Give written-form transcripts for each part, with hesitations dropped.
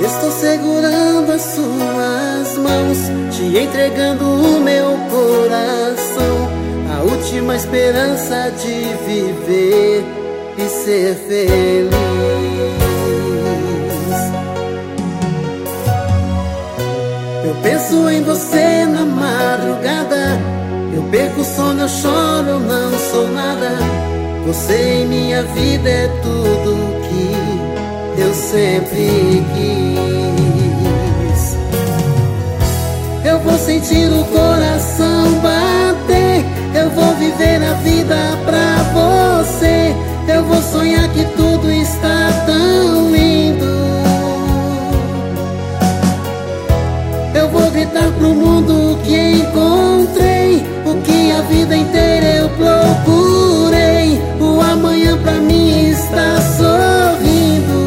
Estou segurando as suas mãos, te entregando o meu coração, a última esperança de viver e ser feliz. Eu penso em você na madrugada, eu perco o sono, eu choro, eu não sou nada. Você em minha vida é tudo que eu sempre quis. Eu vou sentir o coração bater, eu vou viver a vida pra você. Eu vou sonhar que tudo está tão lindo. Eu vou gritar pro mundo que encontrei o que a vida inteira eu procurei. O amanhã pra mim está sorrindo.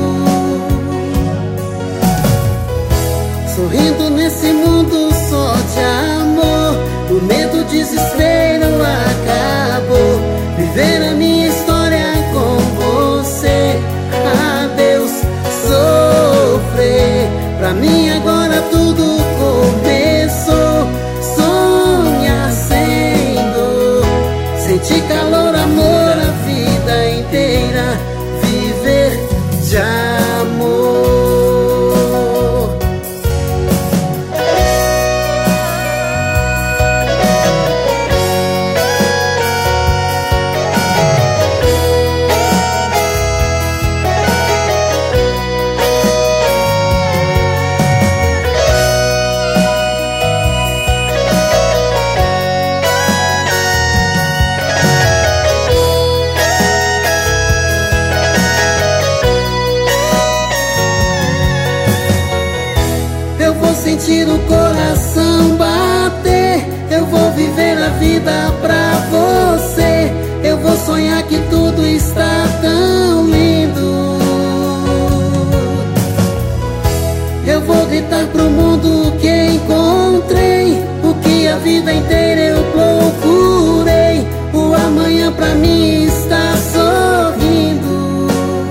Sorrindo nesse mundo só de amor. O medo, o desespero acabou. Viver a minha história com você. Adeus sofrer. Pra mim agora tudo começou. Sonhar sendo, sentir calor, amor a vida inteira. Viver de amor. Eu vou sentir o coração bater, eu vou viver a vida pra você. Eu vou sonhar que tudo está tão lindo. Eu vou gritar pro mundo que encontrei o que a vida inteira eu procurei. O amanhã pra mim está sorrindo.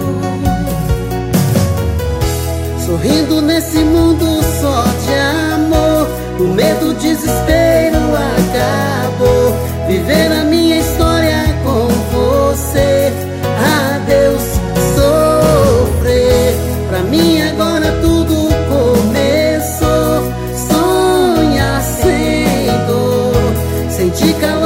Sorrindo nesse mundo só de amor. O medo, o desespero acabou. Viver a minha história com você. Adeus sofrer. Pra mim agora tudo começou. Sonhar sendo, sentir calor.